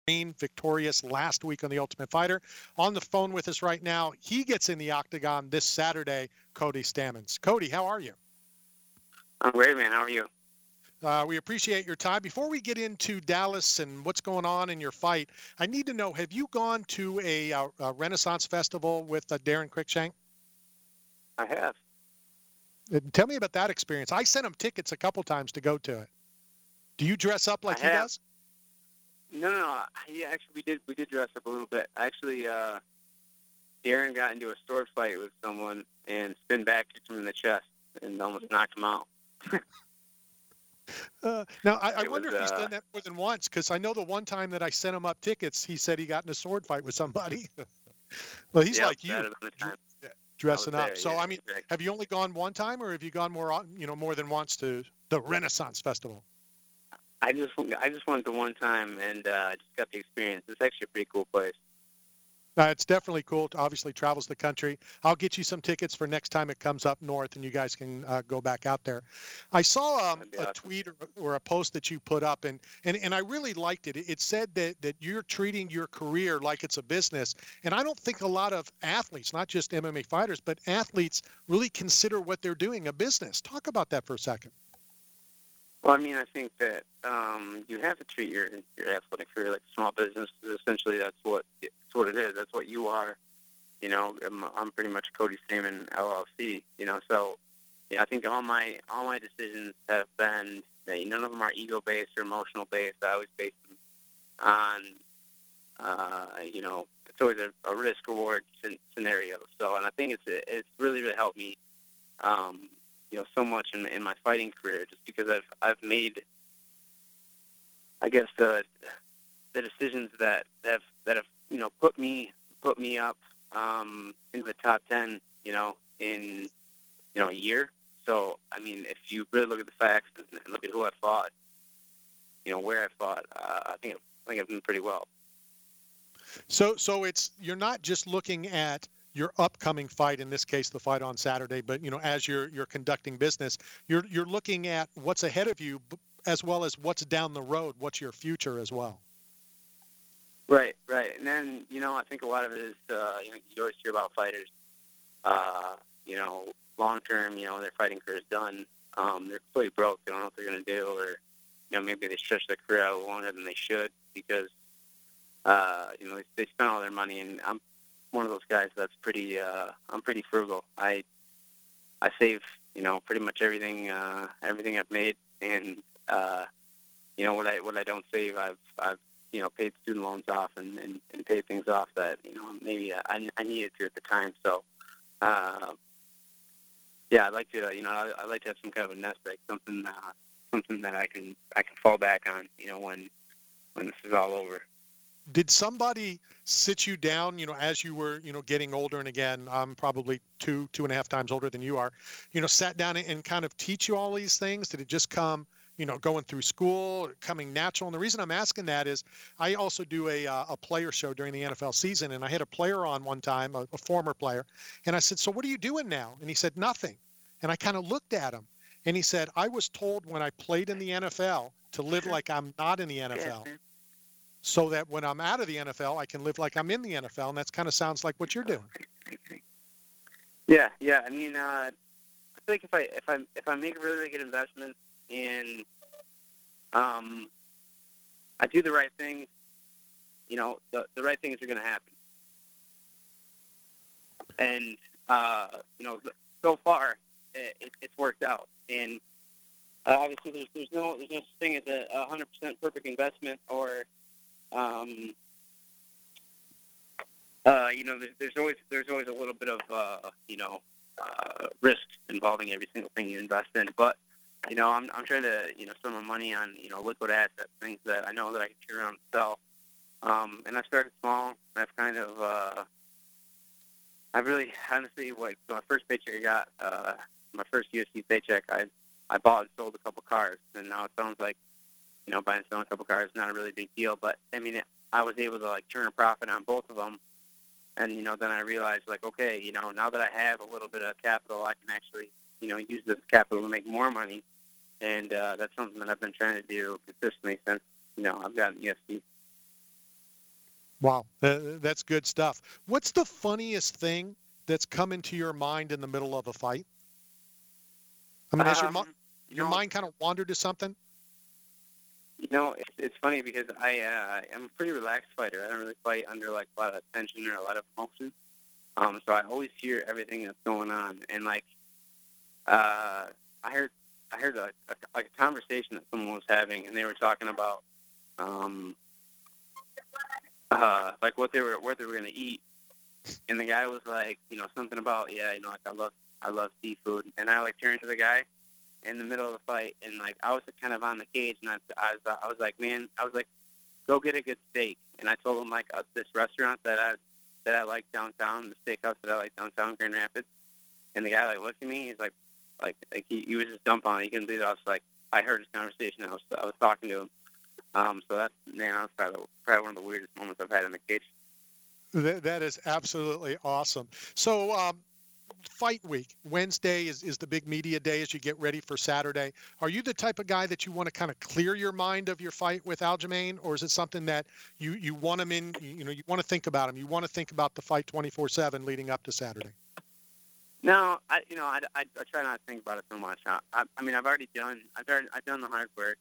victorious last week on The Ultimate Fighter. On the phone with us right now, he gets in the octagon this Saturday, Cody Stammons. Cody, how are you? I'm great, man. How are you? We appreciate your time. Before we get into Dallas and what's going on in your fight, I need to know, have you gone to a Renaissance Festival with Darren Cruikshank? I have. Tell me about that experience. I sent him tickets a couple times to go to it. Do you dress up like he does? No. Yeah, actually, we did dress up a little bit. Actually, Darren got into a sword fight with someone and spin back kicked him in the chest and almost knocked him out. Now, I wonder if he's done that more than once, because I know the one time that I sent him up tickets, he said he got in a sword fight with somebody. Well, he's like you, dressing up. So, I mean, exactly. Have you only gone one time, or have you gone more than once to the Renaissance Festival? I just went the one time and just got the experience. It's actually a pretty cool place. It's definitely cool. It obviously travels the country. I'll get you some tickets for next time it comes up north, and you guys can go back out there. I saw a tweet or a post that you put up, and I really liked it. It said that you're treating your career like it's a business, and I don't think a lot of athletes, not just MMA fighters, but athletes really consider what they're doing a business. Talk about that for a second. Well, I mean, I think that you have to treat your athletic career like a small business. Essentially, that's what it is. That's what you are. You know, I'm pretty much Cody Stamann LLC. You know, so yeah, I think all my decisions have been none of them are ego based or emotional based. I always base them on it's always a risk reward scenario. So, and I think it's really helped me. So much in my fighting career, just because I've made, I guess, the decisions that have put me up into the top 10, in a year. So I mean, if you really look at the facts and look at who I fought, where I fought, I think I've done pretty well. So you're not just looking at your upcoming fight, in this case, the fight on Saturday, but, as you're conducting business, you're looking at what's ahead of you as well as what's down the road, what's your future as well. Right. And then, I think a lot of it is, you always hear about fighters, long term, their fighting career is done. They're completely broke. They don't know what they're going to do, or, maybe they stretch their career out longer than they should because, they spend all their money, and I'm one of those guys that's I'm pretty frugal. I save, pretty much everything I've made, and what I don't save, I've paid student loans off and paid things off that maybe I needed to at the time. So I'd like to I like to have some kind of a nest egg, something that I can fall back on, when this is all over. Did somebody sit you down, as you were, getting older, and again, I'm probably two and a half times older than you are, sat down and kind of teach you all these things? Did it just come, going through school, or coming natural? And the reason I'm asking that is I also do a player show during the NFL season, and I had a player on one time, a former player, and I said, "So what are you doing now?" And he said, "Nothing." And I kind of looked at him, and he said, "I was told when I played in the NFL to live like I'm not in the NFL. So that when I'm out of the NFL, I can live like I'm in the NFL," and that kind of sounds like what you're doing. Yeah. I mean, I feel like if I make a really good investment and I do the right things, the right things are going to happen. And so far it's worked out. And obviously, there's no such thing as a 100% perfect investment or there's always a little bit of risk involving every single thing you invest in. But I'm trying to spend my money on liquid assets, things that I know that I can turn around and sell. And I started small. I've kind of I really honestly my first paycheck I got, my first UFC paycheck, I bought and sold a couple cars, and now it sounds like buying and selling a couple cars is not a really big deal, but I mean, I was able to turn a profit on both of them, and then I realized okay, now that I have a little bit of capital, I can actually use this capital to make more money, and that's something that I've been trying to do consistently since I've gotten UFC. Wow, that's good stuff. What's the funniest thing that's come into your mind in the middle of a fight? I mean, has You your know, mind kind of wandered to something? it's funny because I'm a pretty relaxed fighter. I don't really fight under like a lot of tension or a lot of emotion. So I always hear everything that's going on, and like I heard like a conversation that someone was having, and they were talking about um, like what they were going to eat, and the guy was like, something about like I love seafood, and I like turned to the guy in the middle of the fight, and like I was kind of on the cage, and I was like, man, I was like, go get a good steak, and I told him like this restaurant that I like downtown, the steakhouse that I like downtown Grand Rapids, and the guy like looked at me, he's like he was just dumbfounded, he couldn't believe it. I was like, I heard his conversation, I was talking to him, so that's probably one of the weirdest moments I've had in the cage. That is absolutely awesome. So, fight week, Wednesday is the big media day as you get ready for Saturday. Are you the type of guy that you want to kind of clear your mind of your fight with Aljamain, or is it something that you want him in, you want to think about him, you want to think about the fight 24/7 leading up to Saturday? No, I try not to think about it so much. I mean, I've done the hard work.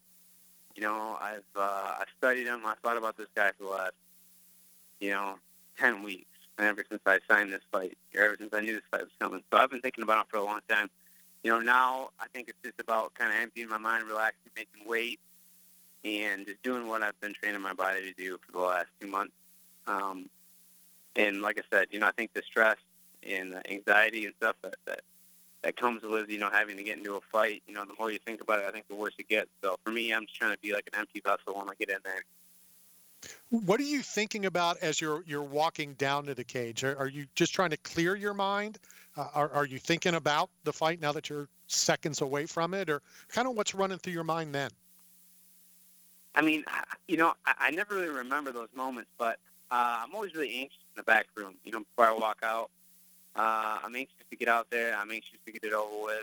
I've studied him. I thought about this guy for the last, 10 weeks. And ever since I signed this fight, or ever since I knew this fight was coming. So I've been thinking about him for a long time. Now I think it's just about kind of emptying my mind, relaxing, making weight, and just doing what I've been training my body to do for the last 2 months. And like I said, I think the stress and the anxiety and stuff that comes with, having to get into a fight, the more you think about it, I think the worse it gets. So for me, I'm just trying to be like an empty vessel when I get in there. What are you thinking about as you're walking down to the cage? Are you just trying to clear your mind? Are you thinking about the fight now that you're seconds away from it, or kind of what's running through your mind then? I mean, I never really remember those moments, but I'm always really anxious in the back room, before I walk out. I'm anxious to get out there. I'm anxious to get it over with.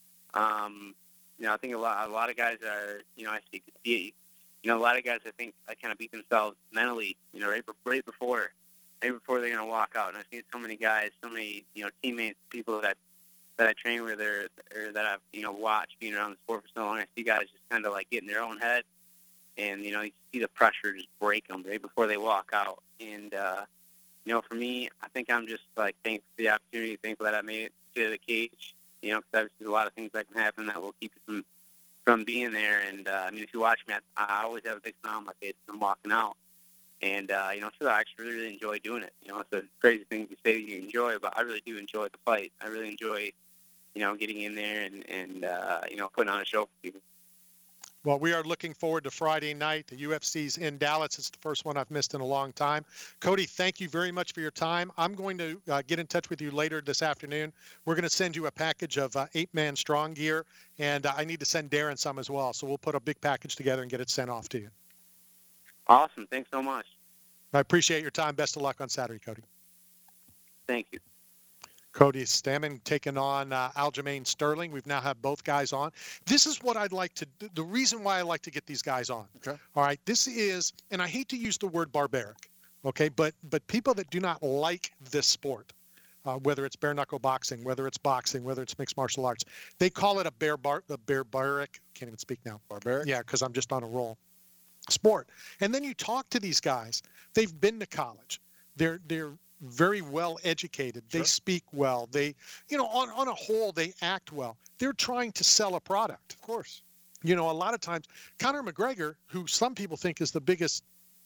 I think a lot of guys are, I see, a lot of guys, I think, kind of beat themselves mentally, right before they're going to walk out. And I've seen so many guys, so many, teammates, people that I train with or that I've, watched being around the sport for so long. I see guys just kind of like get in their own head, and, you see the pressure just break them right before they walk out. And, for me, I think I'm just like thankful for the opportunity, thankful that I made it to the cage, because obviously there's a lot of things that can happen that will keep you from being there. And, I mean, if you watch me, I always have a big smile on my face when I'm walking out. And, so I actually really enjoy doing it. It's a crazy thing to say that you enjoy, but I really do enjoy the fight. I really enjoy, getting in there and putting on a show for people. Well, we are looking forward to Friday night. The UFC's in Dallas. It's the first one I've missed in a long time. Cody, thank you very much for your time. I'm going to get in touch with you later this afternoon. We're going to send you a package of 8-man strong gear, and I need to send Darren some as well. So we'll put a big package together and get it sent off to you. Awesome. Thanks so much. I appreciate your time. Best of luck on Saturday, Cody. Thank you. Cody Stamann taking on Aljamain Sterling. We've now had both guys on. This is what I'd like to do. The reason why I like to get these guys on. Okay. All right. This is, and I hate to use the word barbaric, okay, but people that do not like this sport, whether it's bare knuckle boxing, whether it's boxing, whether it's mixed martial arts, they call it a barbaric. Can't even speak now. Barbaric. Yeah, because I'm just on a roll. Sport. And then you talk to these guys. They've been to college. They're very well educated. They Sure. speak well. They, on a whole, they act well. They're trying to sell a product. Of course. A lot of times, Conor McGregor, who some people think is the biggest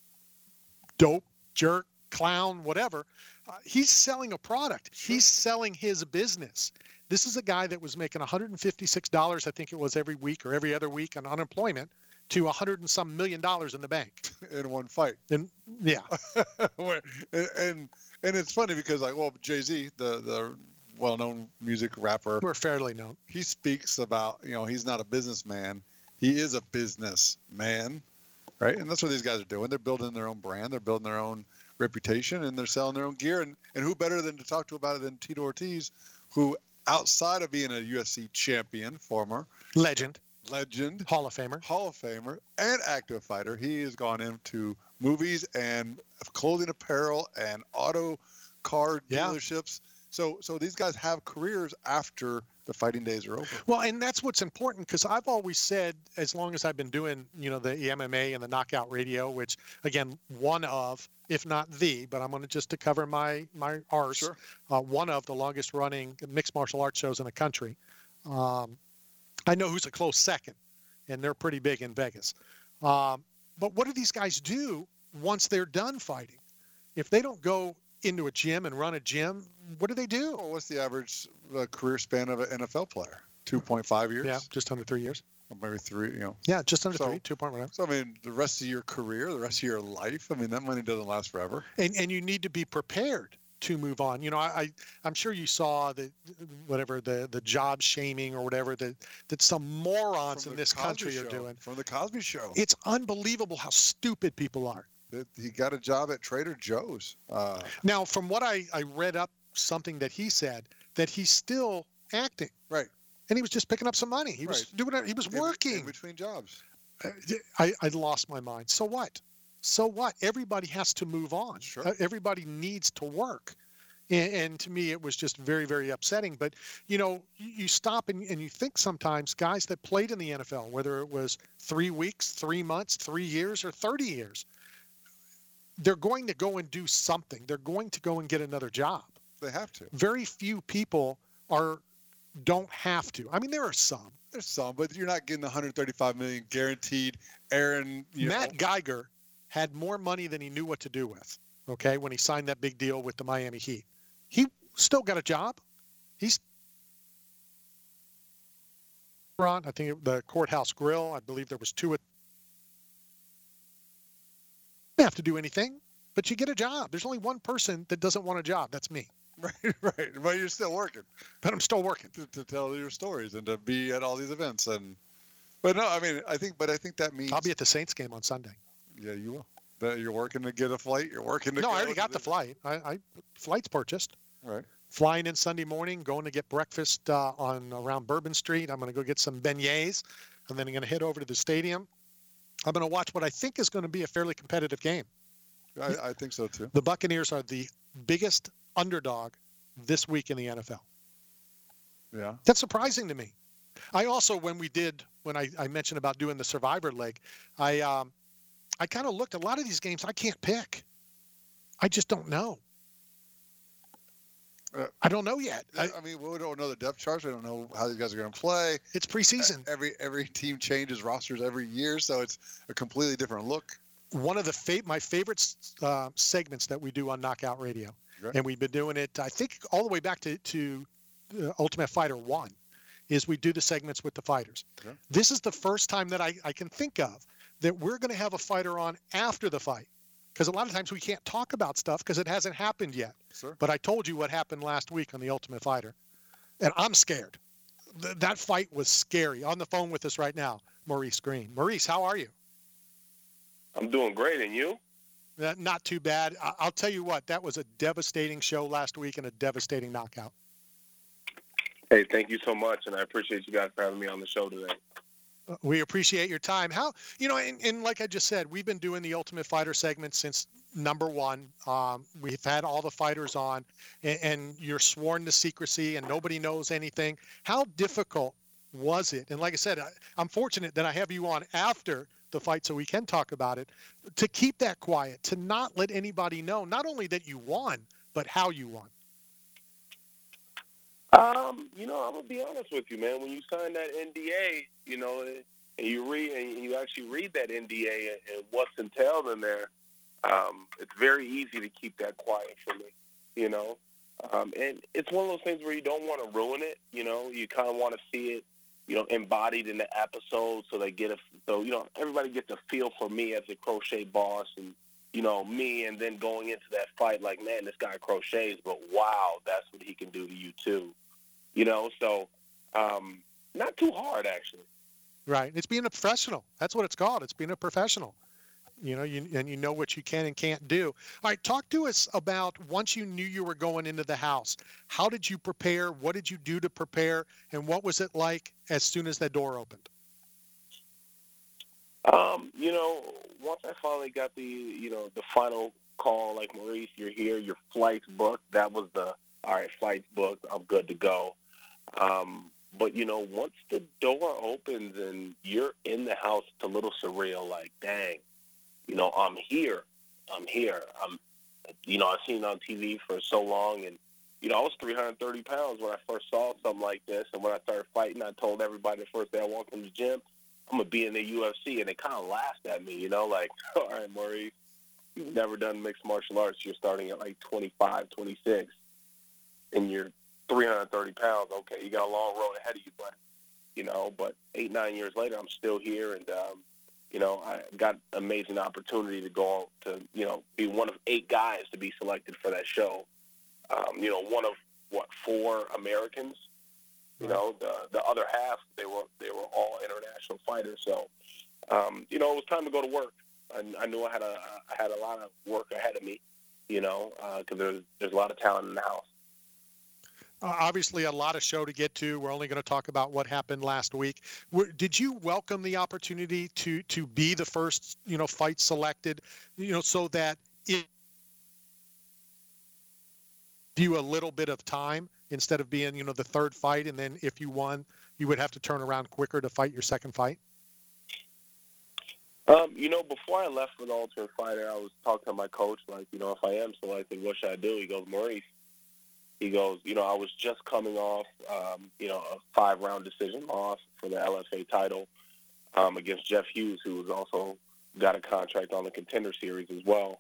dope, jerk, clown, whatever, he's selling a product. He's selling his business. This is a guy that was making $156, I think it was, every week or every other week on unemployment, to $100 and some million in the bank in one fight. And yeah, and it's funny because Jay-Z, the well-known music rapper, we're fairly known. He speaks about he's not a businessman, he is a businessman, right? And that's what these guys are doing. They're building their own brand, they're building their own reputation, and they're selling their own gear. And who better than to talk to about it than Tito Ortiz, who outside of being a UFC champion, former legend, Hall of Famer, and active fighter, he has gone into movies and clothing apparel and auto car Yeah. dealerships. So these guys have careers after the fighting days are over. Well, and that's what's important, because I've always said, as long as I've been doing, the MMA and the Knockout Radio, which, again, one of, if not the, but I'm going to just to cover my arse, Sure. One of the longest running mixed martial arts shows in the country. I know who's a close second, and they're pretty big in Vegas. But what do these guys do once they're done fighting? If they don't go into a gym and run a gym, what do they do? Well, what's the average career span of an NFL player? 2.5 years? Yeah, just under 3 years. Or maybe 3, Yeah, just under So- 3, 2.1. So, I mean, the rest of your career, the rest of your life, I mean, that money doesn't last forever. And you need to be prepared to move on. I'm sure you saw the job shaming or whatever that some morons From in the this Cosby country are Show, doing. From the Cosby Show. It's unbelievable how stupid people are. He got a job at Trader Joe's. Now, from what I read up something that he said, that he's still acting. Right. And he was just picking up some money. He was Right. doing it. He was In working. between jobs. I lost my mind. So what? So what? Everybody has to move on. Sure. Everybody needs to work. And to me, it was just very, very upsetting. But, you stop and you think sometimes guys that played in the NFL, whether it was 3 weeks, 3 months, 3 years, or 30 years, they're going to go and do something. They're going to go and get another job. They have to. Very few people don't have to. I mean, there are some. There's some, but you're not getting the $135 million guaranteed. Aaron, Matt Geiger had more money than he knew what to do with. Okay, when he signed that big deal with the Miami Heat, he still got a job. He's I think the Courthouse Grill. I believe there was 2. You don't have to do anything, but you get a job. There's only one person that doesn't want a job. That's me. Right. But you're still working But I'm still working. to tell your stories and to be at all these events. But no, I mean, I think that means I'll be at the Saints game on Sunday. Yeah, you will. That you're working to get a flight. You're working to. No, go I already to got the flight. I flight's purchased. Right. Flying in Sunday morning, going to get breakfast around Bourbon Street. I'm going to go get some beignets, and then I'm going to head over to the stadium. I'm going to watch what I think is going to be a fairly competitive game. I think so too. The Buccaneers are the biggest underdog this week in the NFL. Yeah. That's surprising to me. I also, when I mentioned about doing the Survivor leg, I kind of looked at a lot of these games. I can't pick. I just don't know. I don't know yet. I mean, we don't know the depth charts. We don't know how these guys are going to play. It's preseason. Every team changes rosters every year, so it's a completely different look. One of my favorite segments that we do on Knockout Radio, Right. and we've been doing it, I think, all the way back to Ultimate Fighter 1, is we do the segments with the fighters. Okay. This is the first time that I can think of that we're going to have a fighter on after the fight, because a lot of times we can't talk about stuff because it hasn't happened yet. Sure. But I told you what happened last week on the Ultimate Fighter, and I'm scared. That fight was scary. On the phone with us right now, Maurice Green. Maurice, how are you? I'm doing great, and you? Not too bad. I'll tell you what, that was a devastating show last week and a devastating knockout. Hey, thank you so much, and I appreciate you guys for having me on the show today. We appreciate your time. And like I just said, we've been doing the Ultimate Fighter segment since number 1. We've had all the fighters on, and you're sworn to secrecy, and nobody knows anything. How difficult was it? And like I said, I'm fortunate that I have you on after the fight so we can talk about it, to keep that quiet, to not let anybody know, not only that you won, but how you won. I'm gonna be honest with you, man. When you sign that NDA, and you actually read that NDA and what's entailed in there, it's very easy to keep that quiet for me, And it's one of those things where you don't want to ruin it, You kind of want to see it, embodied in the episode, so everybody gets a feel for me as a crochet boss, and me, and then going into that fight, like, man, this guy crochets, but wow, that's what he can do to you too. So not too hard, actually. Right. It's being a professional. That's what it's called. It's being a professional. You know what you can and can't do. All right, talk to us about once you knew you were going into the house. How did you prepare? What did you do to prepare? And what was it like as soon as that door opened? You know, once I finally got the final call, like, Maurice, you're here, your flight's booked, that was all right, flight's booked, I'm good to go. But, once the door opens and you're in the house, it's a little surreal, like, dang, I'm here. I've seen it on TV for so long, and, I was 330 pounds when I first saw something like this, and when I started fighting, I told everybody the first day I walked in the gym, I'm going to be in the UFC, and they kind of laughed at me, like, all right, Maurice, you've never done mixed martial arts. You're starting at like 25, 26, and you're 330 pounds. Okay, you got a long road ahead of you, but 8, 9 years later, I'm still here, and, I got an amazing opportunity to go on to, be one of 8 guys to be selected for that show. One of, 4 Americans. The other half, they were all international fighters. So, it was time to go to work. I knew I had a lot of work ahead of me, because there's a lot of talent in the house. Obviously, a lot of show to get to. We're only going to talk about what happened last week. Did you welcome the opportunity to be the first, fight selected, so that it give you a little bit of time instead of being, the third fight, and then if you won, you would have to turn around quicker to fight your second fight? Before I left for the Ultimate Fighter, I was talking to my coach, like, if I am selected, what should I do? He goes, Maurice, he goes, I was just coming off, a 5-round decision loss for the LFA title against Jeff Hughes, who was also got a contract on the Contender Series as well.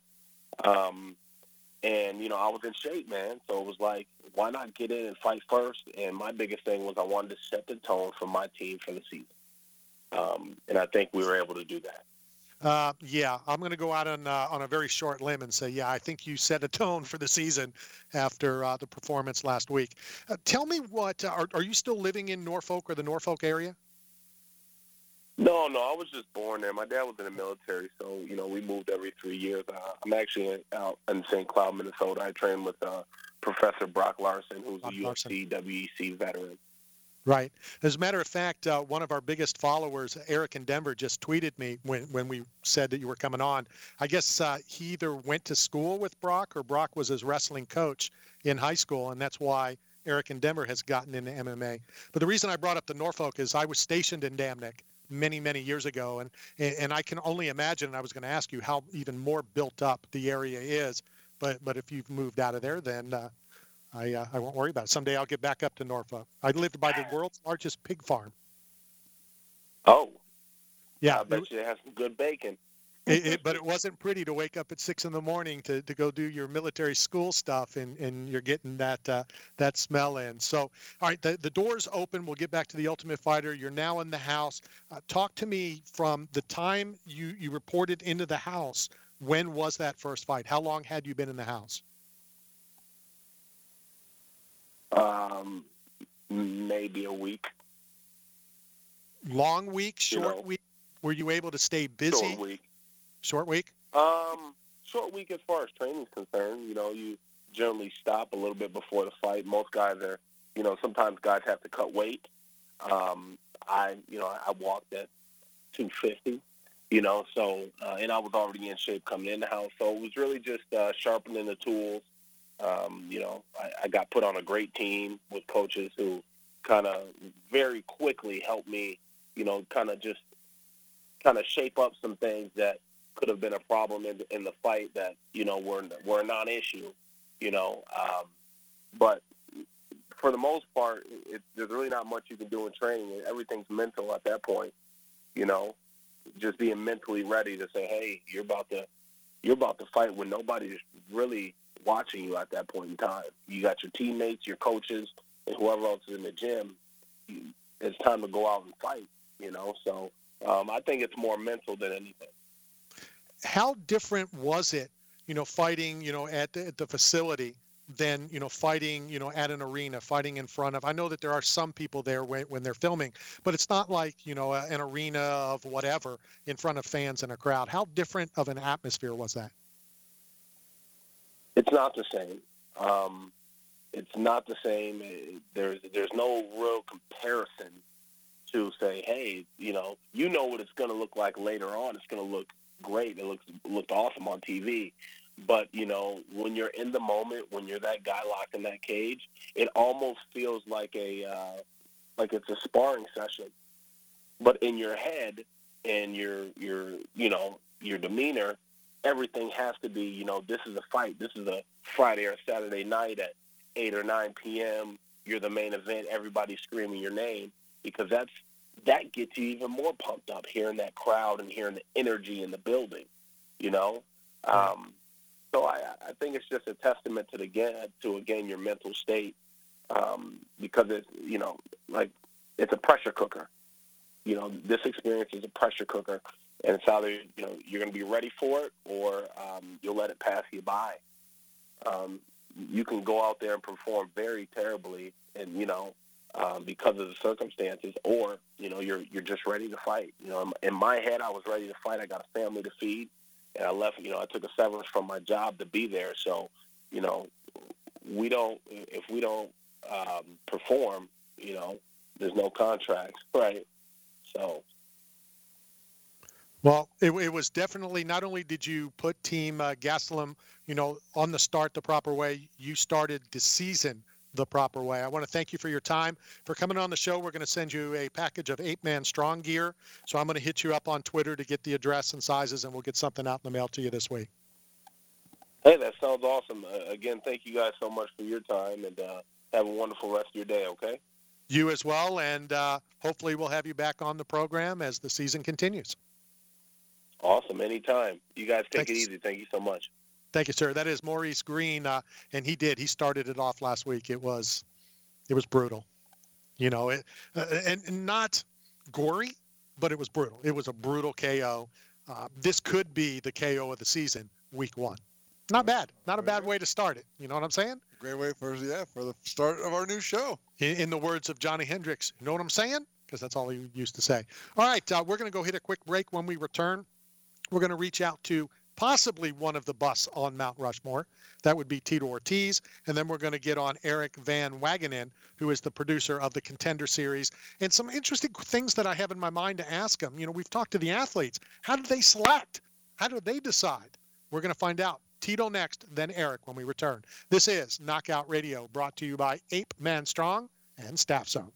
And, I was in shape, man. So it was like, why not get in and fight first? And my biggest thing was I wanted to set the tone for my team for the season. And I think we were able to do that. Yeah, I'm going to go out on a very short limb and say, yeah, I think you set a tone for the season after the performance last week. Tell me are you still living in Norfolk or the Norfolk area? No, I was just born there. My dad was in the military, so, we moved every 3 years. I'm actually out in St. Cloud, Minnesota. I train with Professor Brock Larson, who's a UFC, WEC veteran. Right. As a matter of fact, one of our biggest followers, Eric in Denver, just tweeted me when we said that you were coming on. I guess he either went to school with Brock or Brock was his wrestling coach in high school, and that's why Eric in Denver has gotten into MMA. But the reason I brought up the Norfolk is I was stationed in Damnick many, many years ago, and I can only imagine, and I was going to ask you how even more built up the area is, but if you've moved out of there, then I won't worry about it. Someday I'll get back up to Norfolk. I lived by the world's largest pig farm. Oh. Yeah. I bet you it has some good bacon. But it wasn't pretty to wake up at 6 a.m. to go do your military school stuff, and you're getting that smell in. So, all right, the door's open. We'll get back to the Ultimate Fighter. You're now in the house. Talk to me from the time you reported into the house. When was that first fight? How long had you been in the house? Maybe a week. Long week, short week? Were you able to stay busy? Short week. Short week? Short week as far as training is concerned. You generally stop a little bit before the fight. Most guys are, sometimes guys have to cut weight. I walked at 250, so, and I was already in shape coming in the house. So it was really just sharpening the tools. I got put on a great team with coaches who kind of very quickly helped me, kind of shape up some things that could have been a problem in the fight that, were a non-issue, but for the most part, there's really not much you can do in training. Everything's mental at that point, just being mentally ready to say, hey, you're about to fight when nobody's really watching you at that point in time. You got your teammates, your coaches, and whoever else is in the gym. It's time to go out and fight, So I think it's more mental than anything. How different was it, fighting, at the facility than, fighting, at an arena, fighting in front of? I know that there are some people there when they're filming, but it's not like, an arena of whatever in front of fans and a crowd. How different of an atmosphere was that? It's not the same. It's not the same. There's no real comparison to say, hey, you know what it's going to look like later on. It's going to look great. It looked awesome on TV. But, you know, when you're in the moment, when you're that guy locked in that cage, it almost feels like it's a sparring session. But in your head and your demeanor, everything has to be, you know, this is a fight. This is a Friday or Saturday night at 8 or 9 p.m. You're the main event. Everybody's screaming your name, because that gets you even more pumped up, hearing that crowd and hearing the energy in the building, you know. So I think it's just a testament to your mental state, because it's, you know, like, it's a pressure cooker. You know, this experience is a pressure cooker, and it's either, you know, you're going to be ready for it, or you'll let it pass you by. You can go out there and perform very terribly, and, you know, because of the circumstances, or, you know, you're just ready to fight. You know, in my head, I was ready to fight. I got a family to feed, and I left. You know, I took a severance from my job to be there. So, you know, if we don't perform, you know, there's no contracts, right? So. Well, it was definitely, not only did you put Team Gastelum, you know, on the start the proper way, you started the season the proper way. I want to thank you for your time, for coming on the show. We're going to send you a package of 8-Man Strong gear. So I'm going to hit you up on Twitter to get the address and sizes, and we'll get something out in the mail to you this week. Hey, that sounds awesome. Again, thank you guys so much for your time, and have a wonderful rest of your day, okay? You as well, and hopefully we'll have you back on the program as the season continues. Awesome. Anytime. You guys take Thanks. it easy. Thank you so much. Thank you, sir. That is Maurice Green, and he started it off last week. It was brutal, you know, and not gory, but it was brutal. It was a brutal KO. This could be the KO of the season, week 1. Not bad. Not a bad way to start it. You know what I'm saying? Great way for the start of our new show. In the words of Johnny Hendricks, you know what I'm saying? Because that's all he used to say. All right, we're going to go hit a quick break. When we return, we're going to reach out to possibly one of the busts on Mount Rushmore. That would be Tito Ortiz. And then we're going to get on Eric Van Wagenen, who is the producer of the Contender Series, and some interesting things that I have in my mind to ask him. You know, we've talked to the athletes. How did they select? How did they decide? We're going to find out. Tito next, then Eric when we return. This is Knockout Radio, brought to you by 8-Man Strong and Staff Zone.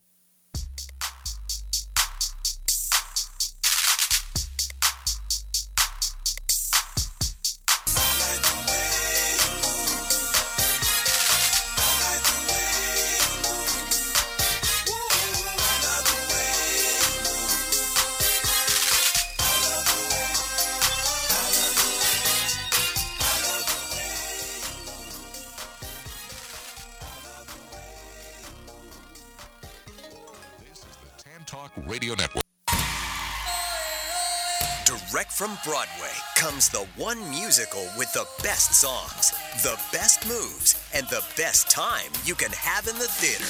Radio Network. Direct from Broadway comes the one musical with the best songs, the best moves, and the best time you can have in the theater.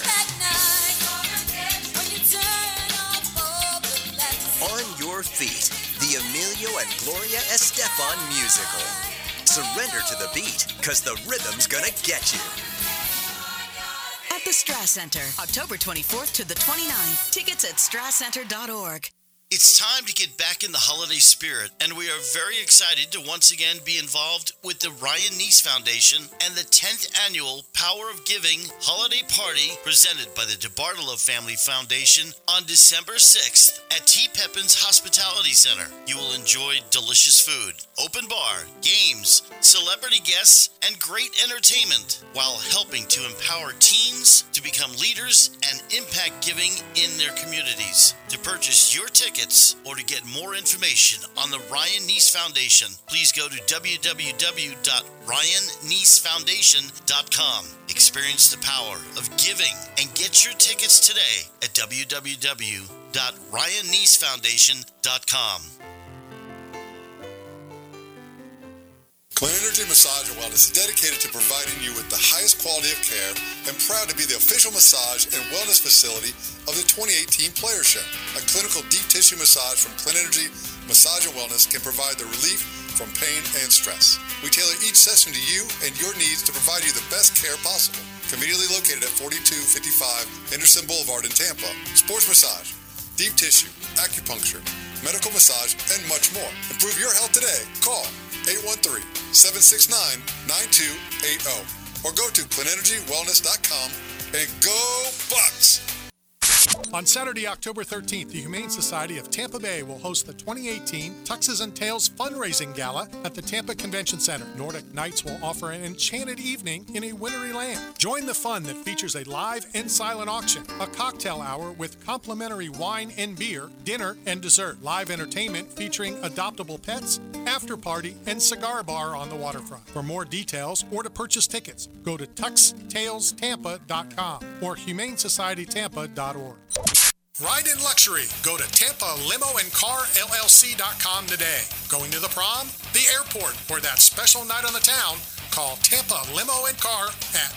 On Your Feet, the Emilio and Gloria Estefan musical. Surrender to the beat, because the rhythm's gonna get you. At the Strass Center, October 24th to the 29th. Tickets at strasscenter.org. It's time to get back in the holiday spirit, and we are very excited to once again be involved with the Ryan Neese Foundation and the 10th annual Power of Giving holiday party presented by the DeBartolo Family Foundation on December 6th at T. Pepin's Hospitality Center. You will enjoy delicious food, open bar, games, celebrity guests, and great entertainment while helping to empower teens to become leaders and impact giving in their communities. To purchase your tickets or to get more information on the Ryan Neese Foundation, please go to www.ryanneesefoundation.com. Experience the power of giving and get your tickets today at www.ryanneesefoundation.com. Clean Energy Massage and Wellness is dedicated to providing you with the highest quality of care and proud to be the official massage and wellness facility of the 2018 Players Show. A clinical deep tissue massage from Clean Energy Massage and Wellness can provide the relief from pain and stress. We tailor each session to you and your needs to provide you the best care possible. Conveniently located at 4255 Henderson Boulevard in Tampa. Sports Massage. deep tissue, acupuncture, medical massage, and much more. Improve your health today. Call 813-769-9280 or go to CleanEnergyWellness.com and go Bucks! On Saturday, October 13th, the Humane Society of Tampa Bay will host the 2018 Tuxes and Tails Fundraising Gala at the Tampa Convention Center. Nordic Nights will offer an enchanted evening in a wintry land. Join the fun that features a live and silent auction, a cocktail hour with complimentary wine and beer, dinner and dessert, live entertainment featuring adoptable pets, after party, and cigar bar on the waterfront. For more details or to purchase tickets, go to tuxtailstampa.com or humanesocietytampa.org. Ride in luxury. Go to TampaLimoandCarLLC.com today. Going to the prom, the airport, or that special night on the town, call Tampa Limo and Car at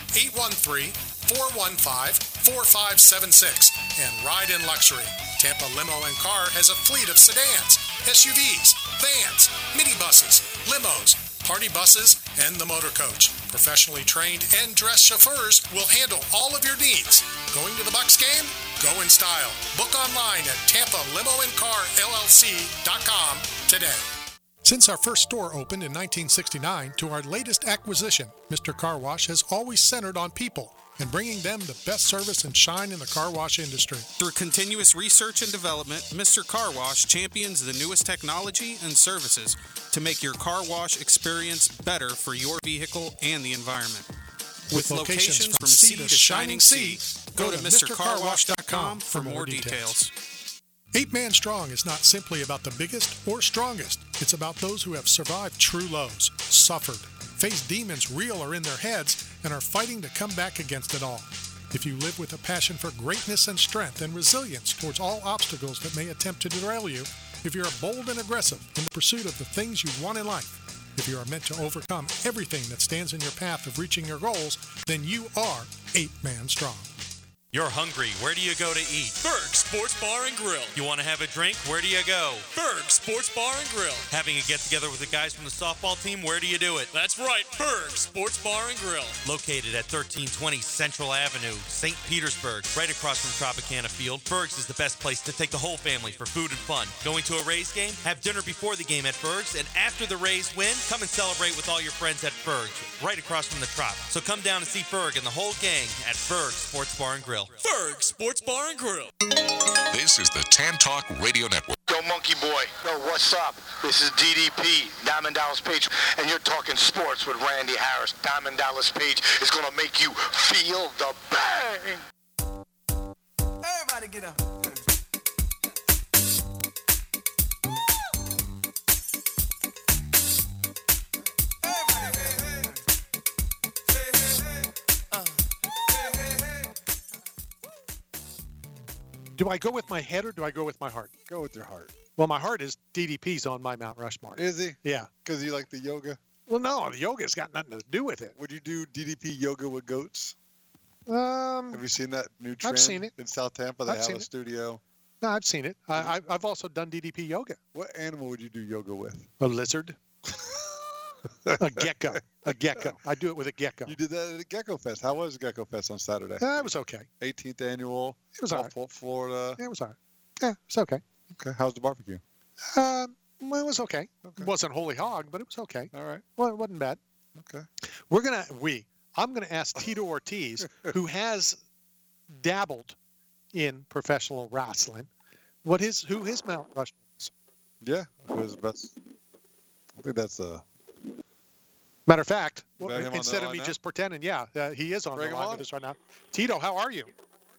813-415-4576 and ride in luxury. Tampa Limo and Car has a fleet of sedans, SUVs, vans, minibuses, limos, party buses, and the motor coach. Professionally trained and dressed chauffeurs will handle all of your needs. Going to the Bucks game? Go in style. Book online at TampaLimoandCarLLC.com today. Since our first store opened in 1969 to our latest acquisition, Mr. Car Wash has always centered on people and bringing them the best service and shine in the car wash industry. Through continuous research and development, Mr. Car Wash champions the newest technology and services to make your car wash experience better for your vehicle and the environment. With locations from sea to shining sea, go to MrCarWash.com for more details. 8-Man Strong is not simply about the biggest or strongest. It's about those who have survived true lows, suffered, faced demons real or in their heads, and are fighting to come back against it all. If you live with a passion for greatness and strength and resilience towards all obstacles that may attempt to derail you, if you're bold and aggressive in the pursuit of the things you want in life, if you are meant to overcome everything that stands in your path of reaching your goals, then you are 8-Man Strong. You're hungry. Where do you go to eat? Berg Sports Bar and Grill. You want to have a drink? Where do you go? Berg Sports Bar and Grill. Having a get-together with the guys from the softball team? Where do you do it? That's right, Berg Sports Bar and Grill. Located at 1320 Central Avenue, St. Petersburg, right across from Tropicana Field, Berg's is the best place to take the whole family for food and fun. Going to a Rays game? Have dinner before the game at Berg's, and after the Rays win, come and celebrate with all your friends at Berg's, right across from the Trop. So come down and see Berg and the whole gang at Berg Sports Bar and Grill. Berg Sports Bar and Grill. This is the Tan Talk Radio Network. Yo, Monkey Boy. Yo, what's up? This is DDP, Diamond Dallas Page, and you're talking sports with Randy Harris. Diamond Dallas Page is going to make you feel the bang. Everybody get up. Do I go with my head or do I go with my heart? Go with your heart. Well, my heart is DDP's on my Mount Rushmore. Is he? Yeah. Because you like the yoga? Well, no, the yoga's got nothing to do with it. Would you do DDP yoga with goats? Have you seen that new trend? I've seen it. In South Tampa, they have a studio. No, I've seen it. I've also done DDP yoga. What animal would you do yoga with? A lizard. A gecko. A gecko. I do it with a gecko. You did that at a Gecko Fest. How was Gecko Fest on Saturday? It was okay. 18th annual. It was all right. Florida. Yeah, it was all right. Yeah, it's okay. Okay. How's the barbecue? Well, it was okay. It wasn't holy hog, but it was okay. All right. Well, it wasn't bad. Okay. I'm gonna ask Tito Ortiz, who has dabbled in professional wrestling, who his Mount Rushmore is. Yeah, his best. I think that's a. Matter of fact, instead of me now? just pretending, he is on the line with us right now. Tito, how are you?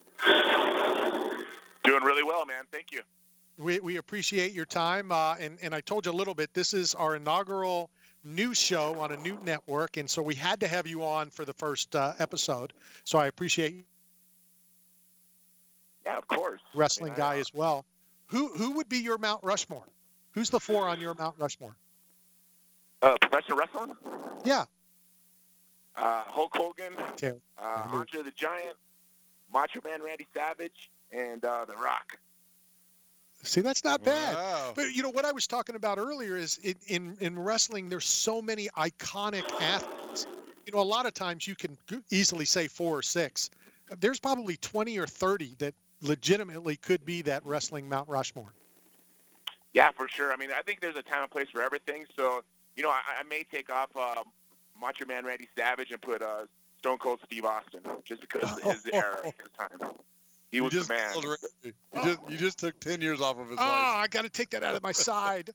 Doing really well, man. Thank you. We appreciate your time, and I told you a little bit. This is our inaugural news show on a new network, and so we had to have you on for the first episode. So I appreciate you. Yeah, of course. Wrestling guy as well. Who would be your Mount Rushmore? Who's the 4 on your Mount Rushmore? Professional wrestling? Yeah. Hulk Hogan, okay. Andre the Giant, Macho Man Randy Savage, and The Rock. See, that's not bad. Wow. But, what I was talking about earlier is in wrestling, there's so many iconic athletes. A lot of times you can easily say 4 or 6. There's probably 20 or 30 legitimately could be that wrestling Mount Rushmore. Yeah, for sure. I mean, I think there's a time and place for everything. So, I may take off Macho Man Randy Savage and put Stone Cold Steve Austin just because of his era, his time. He was the man. You just took 10 years off of his life. I got to take that out of my side.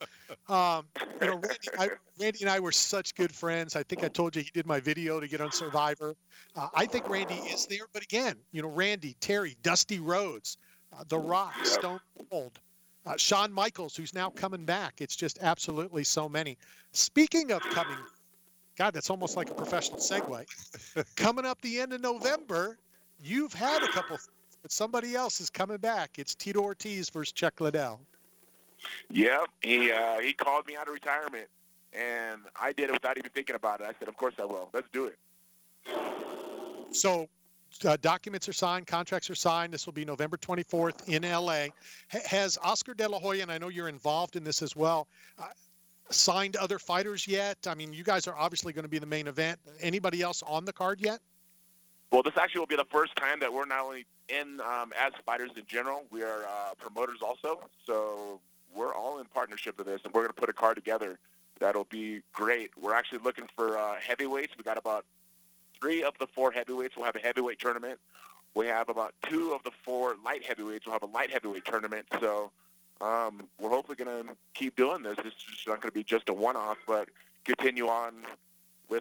Randy and I were such good friends. I think I told you he did my video to get on Survivor. I think Randy is there. But again, Randy, Terry, Dusty Rhodes, The Rock, Stone Cold, Shawn Michaels, who's now coming back. It's just absolutely so many. Speaking of coming, God, that's almost like a professional segue. Coming up the end of November, you've had a couple, but somebody else is coming back. It's Tito Ortiz versus Chuck Liddell. Yep, he called me out of retirement, and I did it without even thinking about it. I said, of course I will. Let's do it. So documents are signed, contracts are signed. This will be November 24th in L.A. Has Oscar De La Hoya, and I know you're involved in this as well, signed other fighters yet? I mean, you guys are obviously going to be the main event. Anybody else on the card yet? Well, this actually will be the first time that we're not only in as fighters in general, we are promoters also. So we're all in partnership with this, and we're going to put a card together that'll be great. We're actually looking for heavyweights. We got about 3 of the 4 heavyweights. We'll have a heavyweight tournament. We have about 2 of the 4 light heavyweights. We'll have a light heavyweight tournament. So we're hopefully going to keep doing this. This is not going to be just a one-off, but continue on with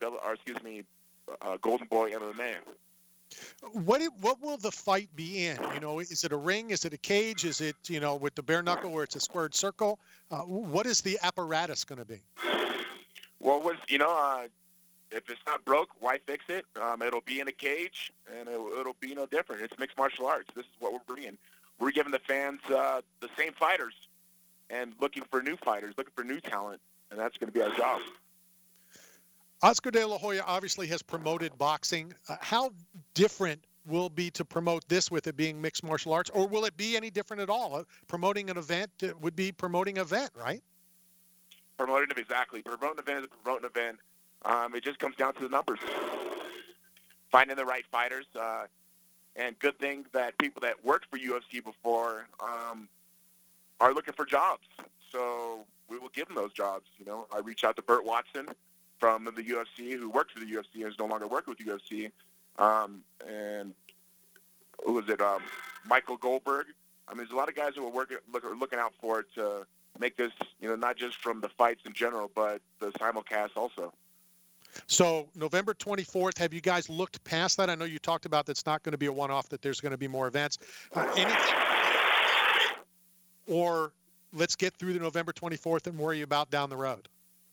Golden Boy MMA. What will the fight be in? Is it a ring? Is it a cage? Is it, with the bare knuckle where it's a squared circle? What is the apparatus going to be? Well, if it's not broke, why fix it? It'll be in a cage, and it'll be no different. It's mixed martial arts. This is what we're bringing. We're giving the fans the same fighters and looking for new fighters, looking for new talent, and that's going to be our job. Oscar De La Hoya obviously has promoted boxing. How different will be to promote this with it being mixed martial arts, or will it be any different at all? Promoting an event would be promoting an event, right? Promoting an event is a promoting event. It just comes down to the numbers. Finding the right fighters, and good thing that people that worked for UFC before are looking for jobs. So we will give them those jobs. I reached out to Burt Watson from the UFC, who worked for the UFC and is no longer working with the UFC. And who was it? Michael Goldberg. I mean, there's a lot of guys who are looking out for it to make this, not just from the fights in general, but the simulcast also. So November 24th, have you guys looked past that? I know you talked about that's not going to be a one-off, that there's going to be more events. Anything? Or let's get through the November 24th and worry about down the road.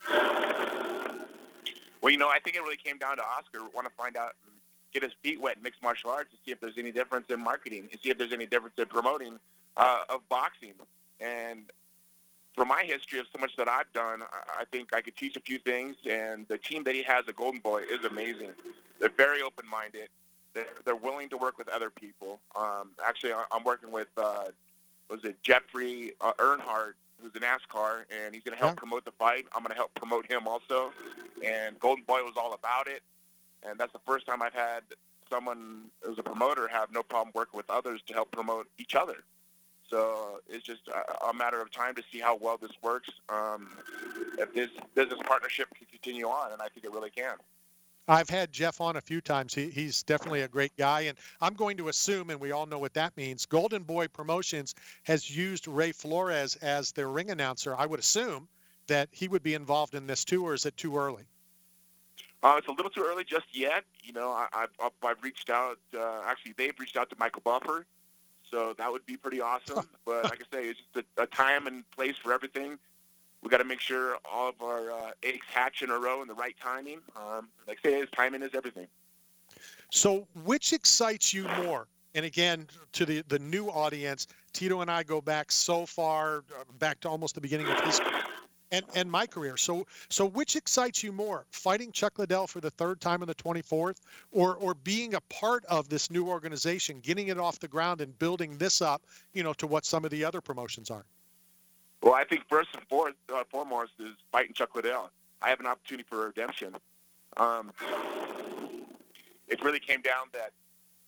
Well, I think it really came down to Oscar. Want to find out, get his feet wet in mixed martial arts to see if there's any difference in marketing, and see if there's any difference in promoting of boxing. And from my history of so much that I've done, I think I could teach a few things. And the team that he has at Golden Boy is amazing. They're very open-minded. They're willing to work with other people. Actually, I'm working with, Jeffrey Earnhardt, who's in NASCAR, and he's going to help promote the fight. I'm going to help promote him also. And Golden Boy was all about it. And that's the first time I've had someone who's a promoter have no problem working with others to help promote each other. So it's just a matter of time to see how well this works. If this business partnership can continue on, and I think it really can. I've had Jeff on a few times. He's definitely a great guy, and I'm going to assume, and we all know what that means, Golden Boy Promotions has used Ray Flores as their ring announcer. I would assume that he would be involved in this too, or is it too early? It's a little too early just yet. I've reached out. Actually, they've reached out to Michael Buffer, so that would be pretty awesome. But like I say, it's just a time and place for everything. We got to make sure all of our eggs hatch in a row in the right timing. Like I say, timing is everything. So which excites you more? And again, to the new audience, Tito and I go back so far, back to almost the beginning of his career and my career. So which excites you more, fighting Chuck Liddell for the third time on the 24th, or being a part of this new organization, getting it off the ground and building this up, to what some of the other promotions are? Well, I think first and foremost is fighting Chuck Liddell. I have an opportunity for redemption. It really came down that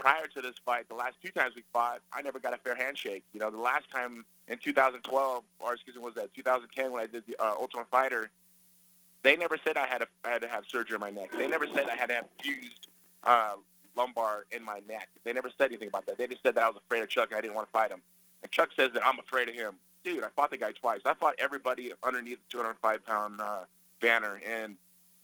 prior to this fight, the last 2 times we fought, I never got a fair handshake. You know, the last time in 2012, or excuse me, was that 2010 when I did the Ultimate Fighter, they never said I had to have surgery on my neck. They never said I had to have fused lumbar in my neck. They never said anything about that. They just said that I was afraid of Chuck and I didn't want to fight him. And Chuck says that I'm afraid of him. Dude, I fought the guy twice. I fought everybody underneath the 205-pound banner. And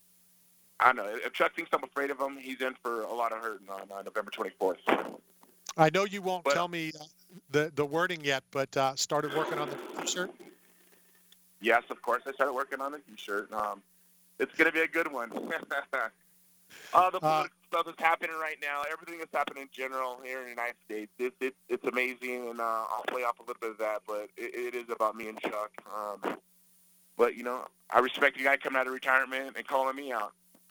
I don't know. If Chuck thinks I'm afraid of him, he's in for a lot of hurt on November 24th. I know you won't tell me the wording yet, but started working on the T-shirt? Yes, of course. I started working on the T-shirt. It's going to be a good one. The political stuff that's happening right now, everything that's happening in general here in the United States, it's amazing, and I'll play off a little bit of that, but it is about me and Chuck. But, you know, I respect the guy coming out of retirement and calling me out.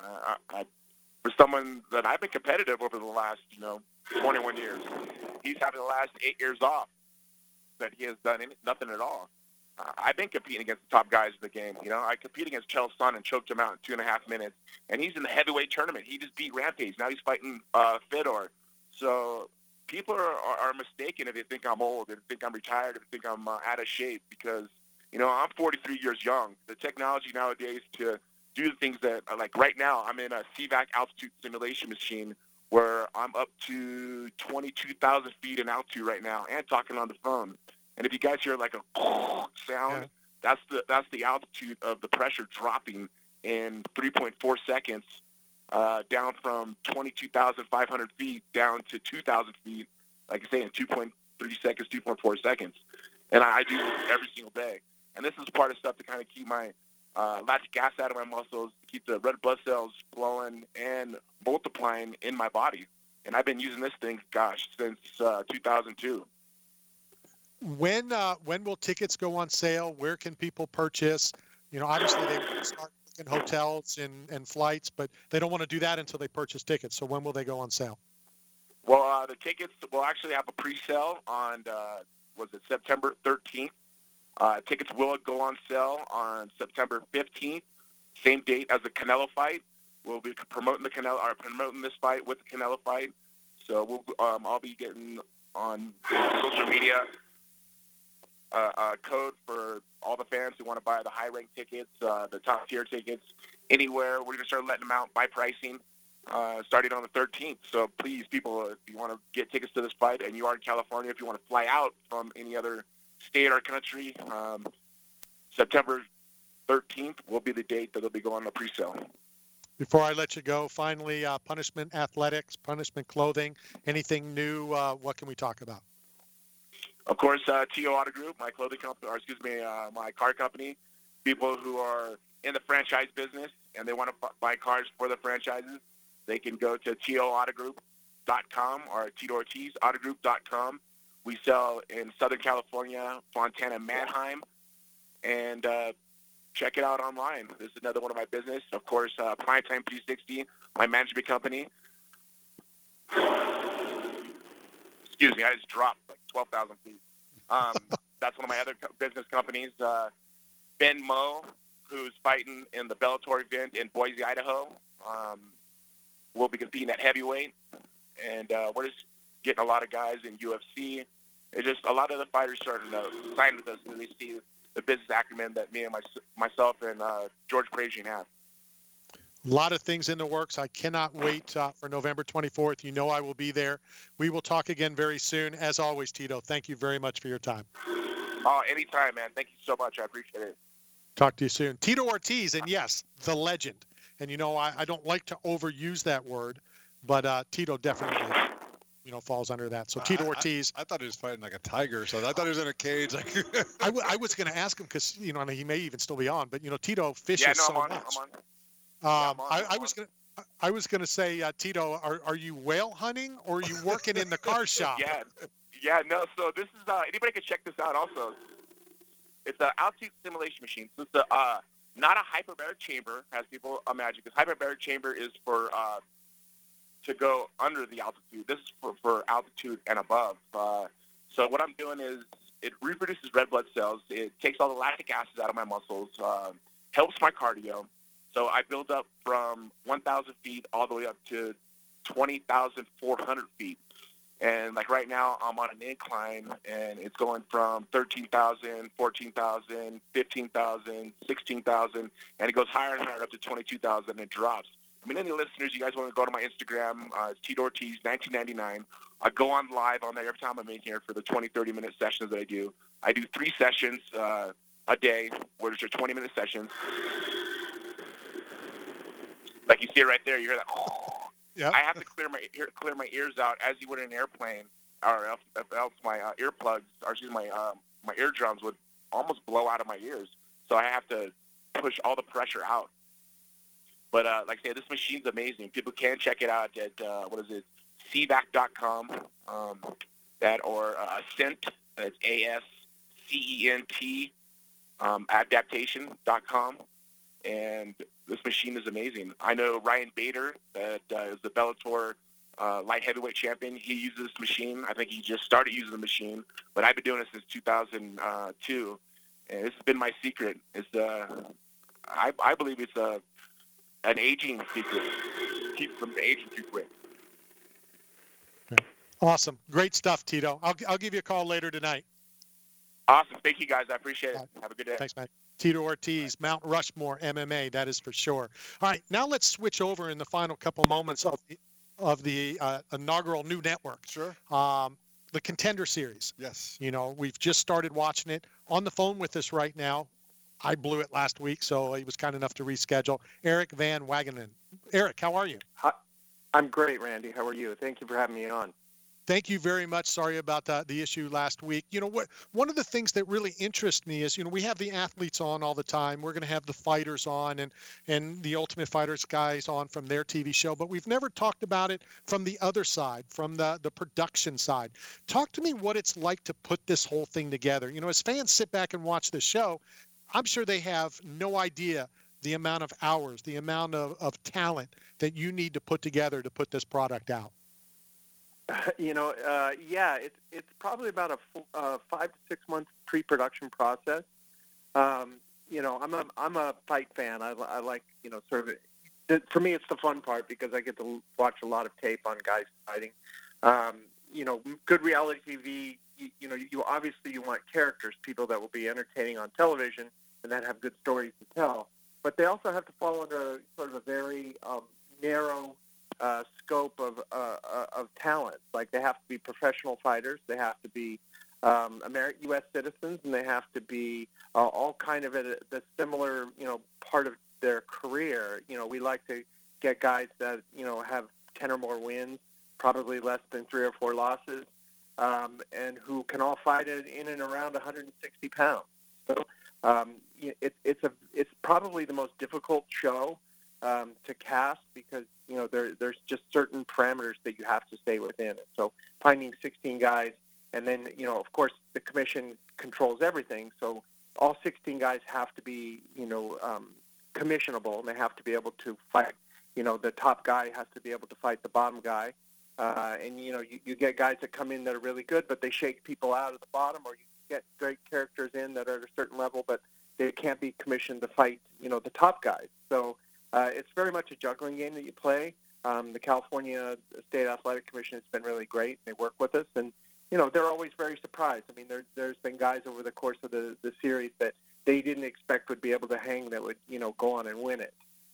For someone that I've been competitive over the last, 21 years, he's having the last 8 years off that he has done nothing at all. I've been competing against the top guys in the game. You know, I competed against Chael Sonnen and choked him out in 2.5 minutes. And he's in the heavyweight tournament. He just beat Rampage. Now he's fighting Fedor. So people are mistaken if they think I'm old, if they think I'm retired, if they think I'm out of shape. Because, I'm 43 years young. The technology nowadays to do the things that, like right now, I'm in a CVAC altitude simulation machine where I'm up to 22,000 feet in altitude right now and talking on the phone. And if you guys hear like a sound, that's the altitude of the pressure dropping in 3.4 seconds, down from 22,500 feet down to 2,000 feet, like I say, in 2.3 seconds, 2.4 seconds. And I do this every single day. And this is part of stuff to kind of keep my lactic gas out of my muscles, keep the red blood cells flowing and multiplying in my body. And I've been using this thing, since 2002. When will tickets go on sale? Where can people purchase? Obviously they start in hotels and flights, but they don't want to do that until they purchase tickets. So when will they go on sale? Well, the tickets will actually have a pre-sale on, September 13th. Tickets will go on sale on September 15th, same date as the Canelo fight. We'll be promoting this fight with the Canelo fight. So I'll be getting on social media code for all the fans who want to buy the high-ranked tickets, the top-tier tickets, anywhere. We're going to start letting them out by pricing starting on the 13th. So please, people, if you want to get tickets to this fight and you are in California, if you want to fly out from any other state or country, September 13th will be the date that they'll be going on the pre-sale. Before I let you go, finally, Punishment Athletics, Punishment Clothing, anything new? What can we talk about? Of course, TO Auto Group, my clothing company, my car company. People who are in the franchise business and they want to buy cars for the franchises, they can go to TOAutogroup.com or Tito Ortiz Autogroup.com. We sell in Southern California, Fontana, Manheim, and check it out online. This is another one of my business. Of course, Primetime 360, my management company. Excuse me, I just dropped like 12,000 feet. That's one of my other business companies. Ben Moe, who's fighting in the Bellator event in Boise, Idaho, will be competing at heavyweight. And we're just getting a lot of guys in UFC. It's just a lot of the fighters starting to sign with us when they see the business acumen that me and myself and George Brazian have. A lot of things in the works. I cannot wait for November 24th. I will be there. We will talk again very soon. As always, Tito, thank you very much for your time. Oh, anytime, man. Thank you so much. I appreciate it. Talk to you soon. Tito Ortiz, and yes, the legend. And, I don't like to overuse that word, but Tito definitely, falls under that. So Tito Ortiz. I thought he was fighting like a tiger, so I thought he was in a cage. I was going to ask him because, he may even still be on, but, Tito fishes so much. I'm on. I was going to say, Tito, are you whale hunting or are you working in the car shop? No. So this is anybody can check this out. Also, it's an altitude simulation machine. So it's not a hyperbaric chamber, as people imagine, because hyperbaric chamber is for to go under the altitude. This is for altitude and above. So what I'm doing is it reproduces red blood cells. It takes all the lactic acid out of my muscles, helps my cardio. So I build up from 1,000 feet all the way up to 20,400 feet. And like right now, I'm on an incline, and it's going from 13,000, 14,000, 15,000, 16,000, and it goes higher and higher up to 22,000, and it drops. I mean, any listeners, you guys want to go to my Instagram, it's Tito Ortiz 1999. I go on live on there every time I'm in here for the 20, 30-minute sessions that I do. I do 3 sessions a day, which are 20-minute sessions. Like you see it right there, you hear that. Yep. I have to clear my ears out as you would in an airplane, or else my earplugs, or excuse me, my eardrums would almost blow out of my ears. So I have to push all the pressure out. But like I say, this machine's amazing. People can check it out at CVAC.com, that or Ascent. That's ASCENT, adaptation.com. And this machine is amazing. I know Ryan Bader, that is the Bellator light heavyweight champion. He uses this machine. I think he just started using the machine, but I've been doing it since 2002, and this has been my secret. It's I believe it's an aging secret. Keeps from aging too quick. Awesome, great stuff, Tito. I'll give you a call later tonight. Awesome, thank you guys. I appreciate it. Have a good day. Thanks, man. Tito Ortiz, Mount Rushmore MMA, that is for sure. All right, now let's switch over in the final couple moments of the inaugural new network. Sure. The Contender Series. Yes. You know, we've just started watching it. On the phone with us right now, I blew it last week, so he was kind enough to reschedule. Eric Van Wagenen. Eric, how are you? Hi. I'm great, Randy. How are you? Thank you for having me on. Thank you very much. Sorry about the issue last week. You know what? One of the things that really interests me is, you know, we have the athletes on all the time. We're going to have the fighters on and the Ultimate Fighters guys on from their TV show, but we've never talked about it from the other side, from the production side. Talk to me what it's like to put this whole thing together. You know, as fans sit back and watch the show, I'm sure they have no idea the amount of hours, the amount of talent that you need to put together to put this product out. You know, yeah, it's probably about a 5 to 6 month pre-production process. You know, I'm a fight fan. I like, you know, sort of. For me, it's the fun part because I get to watch a lot of tape on guys fighting. You know, good reality TV. You know, you obviously want characters, people that will be entertaining on television and that have good stories to tell. But they also have to fall under sort of a very narrow scope of talent. Like they have to be professional fighters, they have to be U.S. citizens, and they have to be all kind of at the similar, you know, part of their career. You know, we like to get guys that, you know, have 10 or more wins, probably less than 3 or 4 losses, and who can all fight in and around 160 pounds. So it's probably the most difficult show to cast because, you know, there's just certain parameters that you have to stay within. And so finding 16 guys, and then, you know, of course, the commission controls everything. So all 16 guys have to be, you know, commissionable, and they have to be able to fight. You know, the top guy has to be able to fight the bottom guy. And, you know, you get guys that come in that are really good, but they shake people out at the bottom, or you get great characters in that are at a certain level, but they can't be commissioned to fight, you know, the top guys. So it's very much a juggling game that you play. The California State Athletic Commission has been really great. They work with us, and, you know, they're always very surprised. I mean, there's been guys over the course of the series that they didn't expect would be able to hang that would, you know, go on and win it.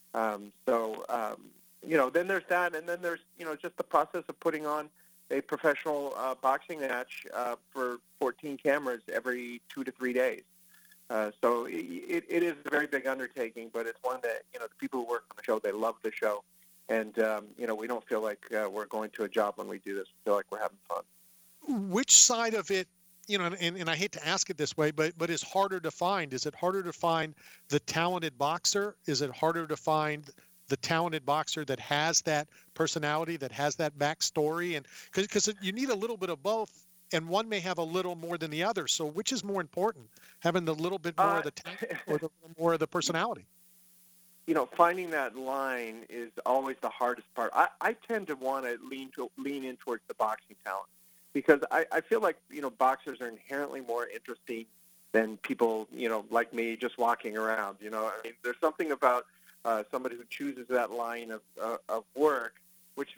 You know, then there's that, and then there's, you know, just the process of putting on a professional boxing match for 14 cameras every 2 to 3 days. So it is a very big undertaking, but it's one that, you know, the people who work on the show, they love the show. And, you know, we don't feel like we're going to a job when we do this. We feel like we're having fun. Which side of it, you know, and I hate to ask it this way, but is harder to find? Is it harder to find the talented boxer? Is it harder to find the talented boxer that has that personality, that has that backstory? And because you need a little bit of both, and one may have a little more than the other. So which is more important, having the little bit more of the talent or the more of the personality? You know, finding that line is always the hardest part. I tend to want to lean in towards the boxing talent because I feel like, you know, boxers are inherently more interesting than people, you know, like me just walking around. You know, I mean, there's something about somebody who chooses that line of work, which automatically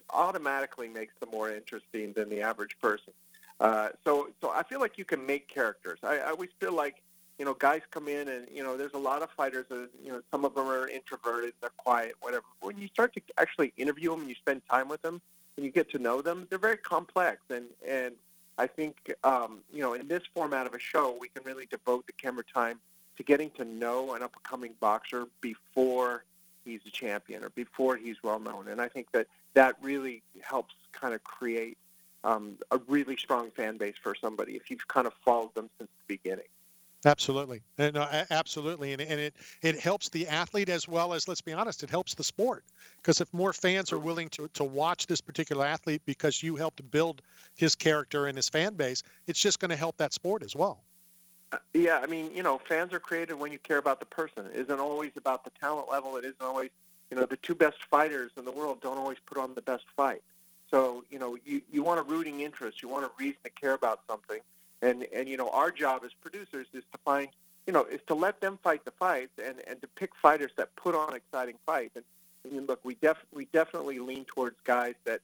automatically makes them more interesting than the average person. So I feel like you can make characters. I always feel like, guys come in and, there's a lot of fighters that, some of them are introverted, they're quiet, whatever. When you start to actually interview them and you spend time with them and you get to know them, they're very complex. And I think, in this format of a show, we can really devote the camera time to getting to know an up-and-coming boxer before he's a champion or before he's well-known. And I think that really helps kind of create a really strong fan base for somebody if you've kind of followed them since the beginning. Absolutely. Absolutely. And it helps the athlete as well as, let's be honest, it helps the sport. Because if more fans are willing to watch this particular athlete because you helped build his character and his fan base, it's just going to help that sport as well. Yeah, I mean, fans are created when you care about the person. It isn't always about the talent level. It isn't always, the two best fighters in the world don't always put on the best fight. So, you want a rooting interest. You want a reason to care about something. And our job as producers is to find, is to let them fight the fights and to pick fighters that put on exciting fights. And look, we definitely lean towards guys that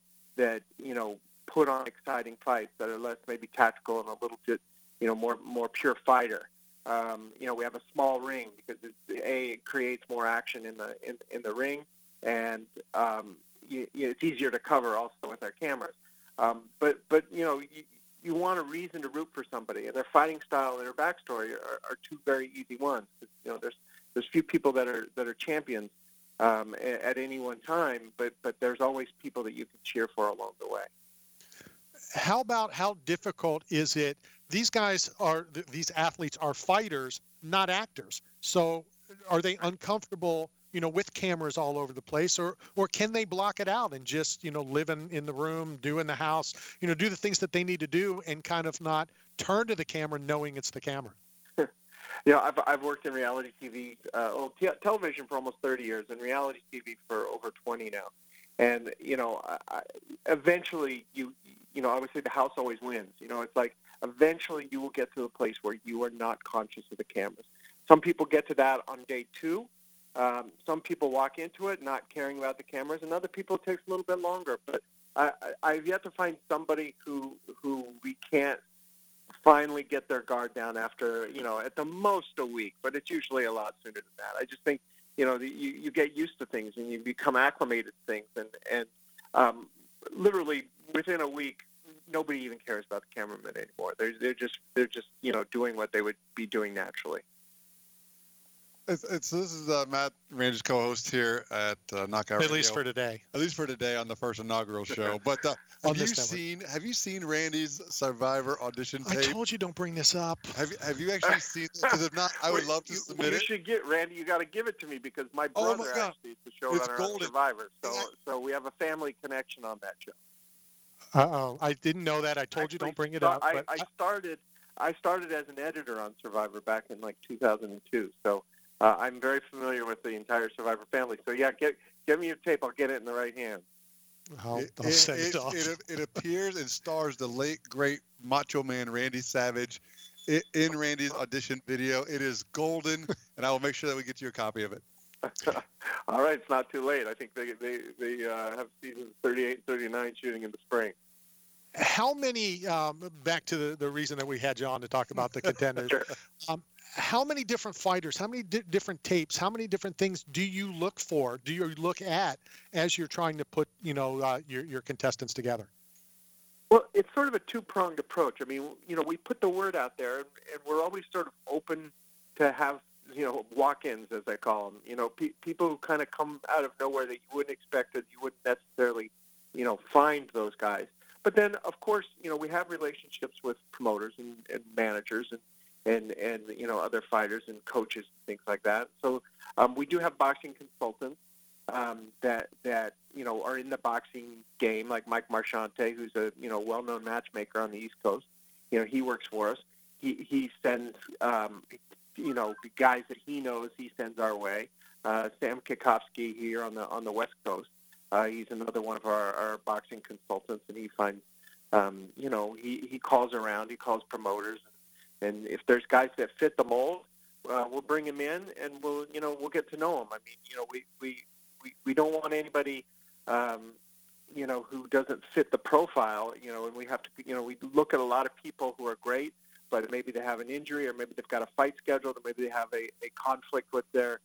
put on exciting fights that are less maybe tactical and a little bit, more pure fighter. We have a small ring because it creates more action in the ring, and it's easier to cover also with our cameras. But you want a reason to root for somebody, and their fighting style and their backstory are two very easy ones. There's few people that are champions at any one time, but there's always people that you can cheer for along the way. How difficult is it? These athletes are fighters, not actors. So are they uncomfortable, with cameras all over the place, or can they block it out and just, live in the room, do in the house, do the things that they need to do and kind of not turn to the camera knowing it's the camera? I've worked in reality TV, television for almost 30 years, and reality TV for over 20 now. And, eventually I would say the house always wins. It's like eventually you will get to a place where you are not conscious of the cameras. Some people get to that on day 2. Some people walk into it not caring about the cameras, and other people it takes a little bit longer. But I've yet to find somebody who we can't finally get their guard down after, at the most a week, but it's usually a lot sooner than that. I just think, you get used to things and you become acclimated to things, and literally within a week, nobody even cares about the cameraman anymore. They're just doing what they would be doing naturally. This is Matt, Randy's co-host here at Knockout Radio. At least for today. At least for today on the first inaugural show. But have you seen Randy's Survivor audition tape? I told you don't bring this up. Have you actually seen it? Because if not, I would love to submit it. You should get Randy. You got to give it to me because my brother actually is the showrunner on Survivor. So we have a family connection on that show. I didn't know that. I told you don't bring it up. I started as an editor on Survivor back in 2002. So. I'm very familiar with the entire Survivor family. So, yeah, get me your tape. I'll get it in the right hands. I'll send it off. It appears and stars the late, great Macho Man Randy Savage in Randy's audition video. It is golden, and I will make sure that we get you a copy of it. All right. It's not too late. I think they have seasons 38 and 39 shooting in the spring. How many, back to the reason that we had you on to talk about the contenders, how many different fighters, how many different tapes, how many different things do you look for, do you look at as you're trying to put, your contestants together? Well, it's sort of a two-pronged approach. I mean, we put the word out there, and we're always sort of open to have, walk-ins, as I call them. People who kind of come out of nowhere that you wouldn't expect, that you wouldn't necessarily, find those guys. But then, of course, we have relationships with promoters and managers and other fighters and coaches and things like that. So we do have boxing consultants that are in the boxing game, like Mike Marchante, who's a well-known matchmaker on the East Coast. He works for us. He sends the guys that he knows. He sends our way. Sam Kikowski here on the West Coast. He's another one of our boxing consultants, and he finds he calls around. He calls promoters. And if there's guys that fit the mold, we'll bring them in, and we'll get to know them. I mean, we don't want anybody, who doesn't fit the profile, and we have to, we look at a lot of people who are great, but maybe they have an injury, or maybe they've got a fight scheduled, or maybe they have a conflict with their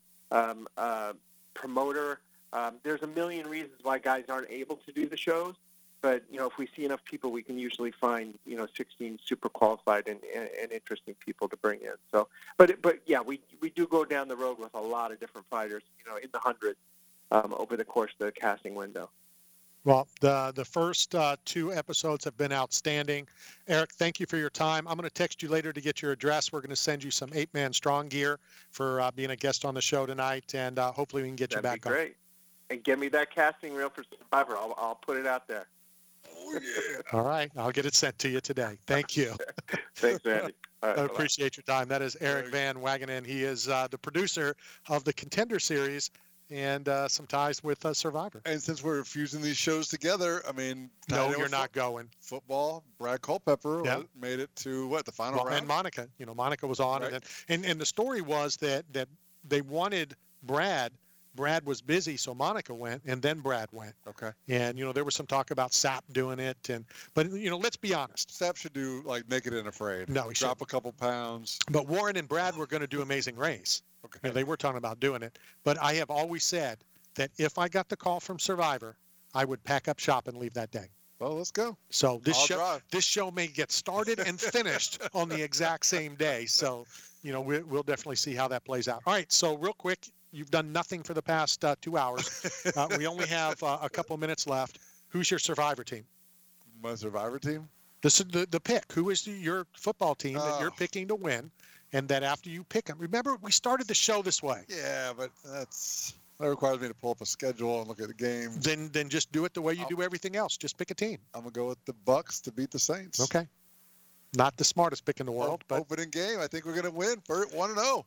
promoter. There's a million reasons why guys aren't able to do the shows, but, if we see enough people, we can usually find, 16 super qualified and interesting people to bring in. So, but yeah, we do go down the road with a lot of different fighters, in the hundreds over the course of the casting window. Well, the first 2 episodes have been outstanding. Eric, thank you for your time. I'm going to text you later to get your address. We're going to send you some 8-Man Strong gear for being a guest on the show tonight, and hopefully we can get you back on. That'd be great. And get me that casting reel for Survivor. I'll put it out there. Oh, yeah. All right. I'll get it sent to you today. Thank you. Thanks, Randy. All right, I appreciate your time. That is Eric Van Wagenen. He is the producer of the Contender Series and some ties with Survivor. And since we're fusing these shows together, I mean, no, you're not going. Football, Brad Culpepper made it to the final round. And Monica, Monica was on, right. and the story was that they wanted Brad. Brad was busy, so Monica went, and then Brad went. Okay. And there was some talk about Sapp doing it, but let's be honest. Sapp should do like Naked and Afraid. No, he drop a couple pounds. But Warren and Brad were going to do Amazing Race. Okay. They were talking about doing it, but I have always said that if I got the call from Survivor, I would pack up shop and leave that day. Well, let's go. So this show may get started and finished on the exact same day. So we'll definitely see how that plays out. All right. So real quick. You've done nothing for the past 2 hours. We only have a couple minutes left. Who's your Survivor team? My Survivor team? The pick. Who is your football team that you're picking to win? And that after you pick them, remember, we started the show this way. Yeah, but that requires me to pull up a schedule and look at the game. Then just do it the way you do everything else. Just pick a team. I'm going to go with the Bucks to beat the Saints. Okay. Not the smartest pick in the world. But opening game, I think we're going to win for 1-0.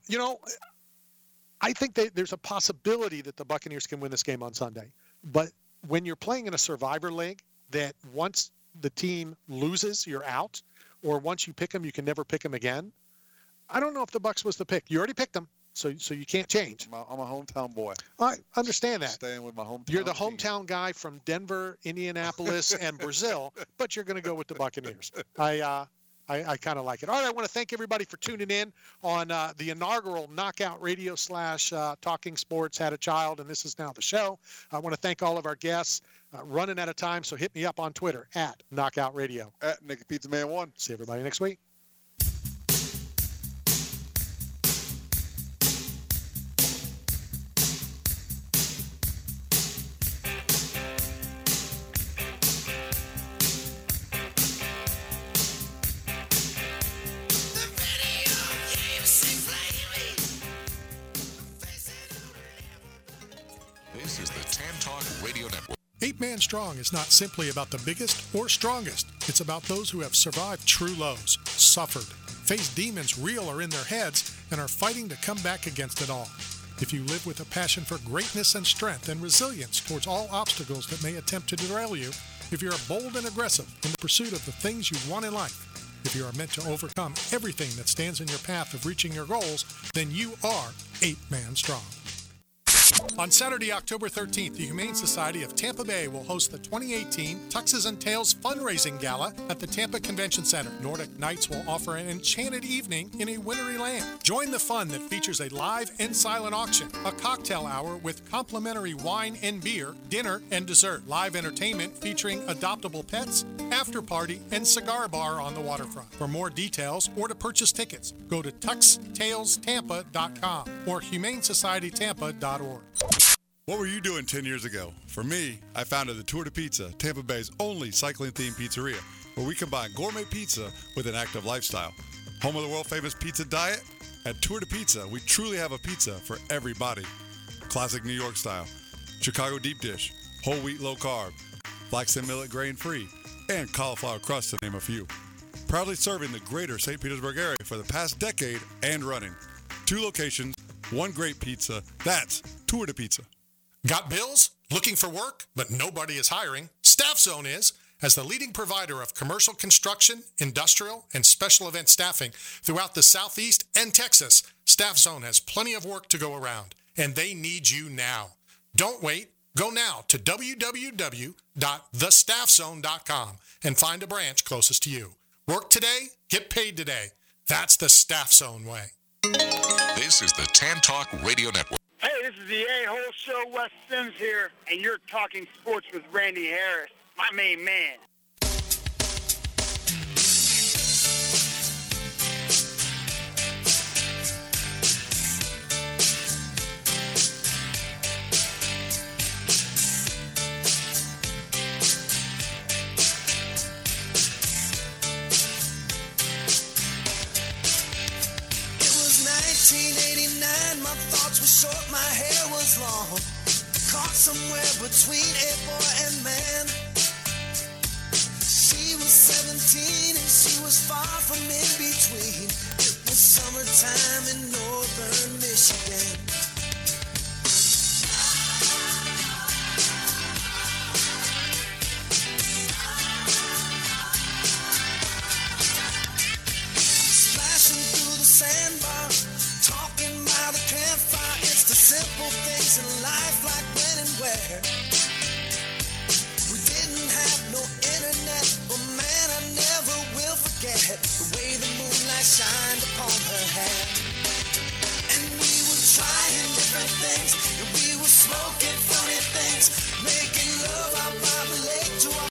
I think there's a possibility that the Buccaneers can win this game on Sunday. But when you're playing in a Survivor League, that once the team loses, you're out, or once you pick them, you can never pick them again. I don't know if the Bucs was the pick. You already picked them, so you can't change. I'm a hometown boy. I understand that. Staying with my hometown. You're the hometown guy from Denver, Indianapolis, and Brazil, but you're going to go with the Buccaneers. I kind of like it. All right, I want to thank everybody for tuning in on the inaugural Knockout Radio / Talking Sports Had a Child, and this is now the show. I want to thank all of our guests. Running out of time, so hit me up on Twitter at Knockout Radio. At Nicky Pizza Man 1. See everybody next week. This is the Tan Talk Radio Network. 8-Man Strong is not simply about the biggest or strongest. It's about those who have survived true lows, suffered, faced demons real or in their heads, and are fighting to come back against it all. If you live with a passion for greatness and strength and resilience towards all obstacles that may attempt to derail you, if you're bold and aggressive in the pursuit of the things you want in life, if you are meant to overcome everything that stands in your path of reaching your goals, then you are 8-Man Strong. On Saturday, October 13th, the Humane Society of Tampa Bay will host the 2018 Tuxes and Tails Fundraising Gala at the Tampa Convention Center. Nordic Nights will offer an enchanted evening in a wintry land. Join the fun that features a live and silent auction, a cocktail hour with complimentary wine and beer, dinner and dessert, live entertainment featuring adoptable pets, after party, and cigar bar on the waterfront. For more details or to purchase tickets, go to tuxtailstampa.com or humanesocietytampa.org. What were you doing 10 years ago? For me, I founded the Tour de Pizza, Tampa Bay's only cycling-themed pizzeria, where we combine gourmet pizza with an active lifestyle. Home of the world-famous pizza diet? At Tour de Pizza, we truly have a pizza for every body. Classic New York style, Chicago deep dish, whole wheat low carb, flaxen millet grain-free, and cauliflower crust to name a few. Proudly serving the greater St. Petersburg area for the past decade and running. 2 locations, 1 great pizza. That's Tour de Pizza. Got bills? Looking for work, but nobody is hiring? Staff Zone is. As the leading provider of commercial construction, industrial, and special event staffing throughout the Southeast and Texas, Staff Zone has plenty of work to go around, and they need you now. Don't wait. Go now to www.thestaffzone.com and find a branch closest to you. Work today, get paid today. That's the Staff Zone way. This is the Tan Talk Radio Network. Hey, this is the A-Hole Show. Wes Sims here, and you're talking sports with Randy Harris, my main man. Short, my hair was long, caught somewhere between a boy and man. She was 17 and she was far from in between. It was summertime in northern Michigan. Splashing through the sandbar, talking by the campfire. It's the simple things in life, like when and where.